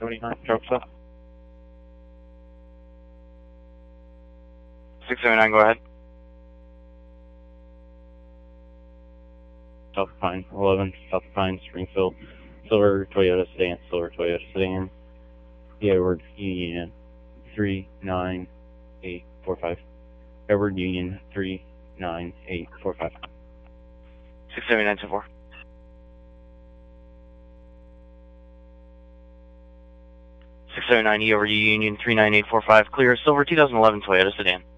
679, truck stop. 679, go ahead. South Pine, 11, South Pine, Springfield, silver Toyota sedan. Edward Union 39845. Edward Union 39845. 67924. 679 over Union 39845, clear, silver 2011 Toyota sedan.